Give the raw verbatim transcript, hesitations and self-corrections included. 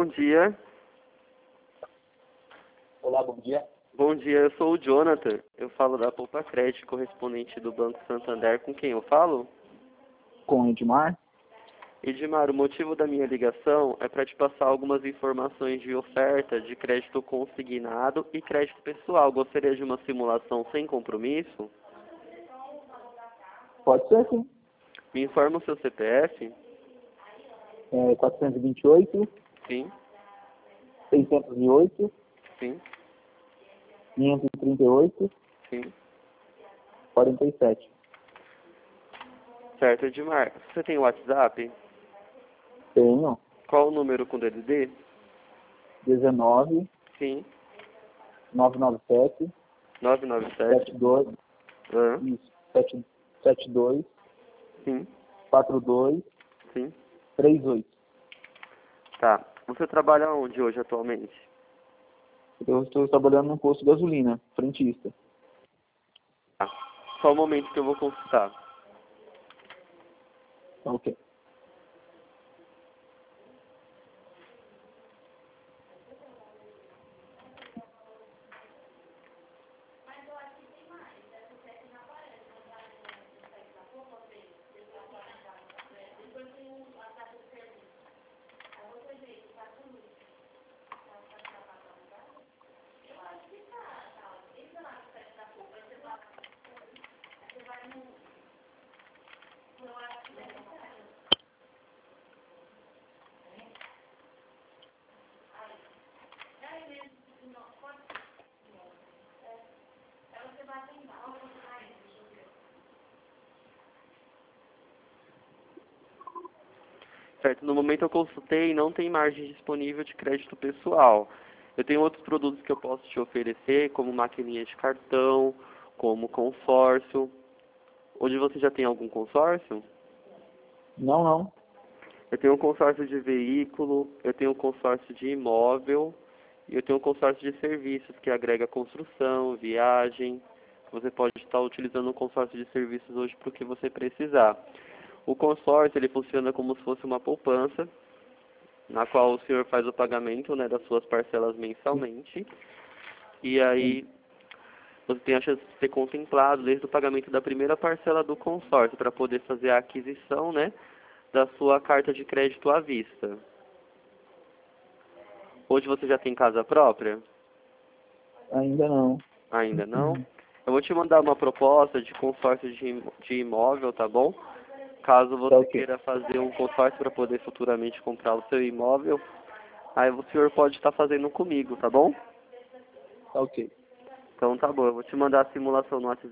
dia. Olá, bom dia. Bom dia, eu sou o Jonathan. Eu falo da Poupa Crédito, correspondente do Banco Santander. Com quem eu falo? Com o Edmar? Edmar, o motivo da minha ligação é para te passar algumas informações de oferta de crédito consignado e crédito pessoal. Gostaria de uma simulação sem compromisso? Pode ser, sim. Me informa o seu C P F? É quatrocentos e vinte e oito, Sim, seiscentos e oito, sim, quinhentos e trinta e oito, sim. quarenta e sete. Certo, Edmar. Você tem WhatsApp? Tenho Qual o número com D D D? dezenove, Sim, novecentos e noventa e sete, nove nove sete. setenta e dois, Ah, isso, sete- setenta e dois, sim, quarenta e dois, sim. trinta e oito. Tá. Você trabalha onde hoje atualmente? Eu estou trabalhando num posto de gasolina, frentista. Tá. Só um momento que eu vou consultar. Tá ok. Certo, no momento eu consultei e não tem margem disponível de crédito pessoal. Eu tenho outros produtos que eu posso te oferecer, como maquininha de cartão, como consórcio. Hoje você já tem algum consórcio? Não, não. Eu tenho um consórcio de veículo, eu tenho um consórcio de imóvel e eu tenho um consórcio de serviços que agrega construção, viagem. Você pode estar utilizando um consórcio de serviços hoje para o que você precisar. O consórcio ele funciona como se fosse uma poupança, na qual o senhor faz o pagamento, né, das suas parcelas mensalmente. E aí você tem a chance de ser contemplado desde o pagamento da primeira parcela do consórcio para poder fazer a aquisição, né, da sua carta de crédito à vista. Hoje você já tem casa própria? Ainda não. Ainda não? Eu vou te mandar uma proposta de consórcio de im- de imóvel, tá bom? Caso você Tá ok. queira fazer um consórcio para poder futuramente comprar o seu imóvel, aí o senhor pode estar fazendo comigo, tá bom? Tá ok. Então tá bom, eu vou te mandar a simulação no WhatsApp.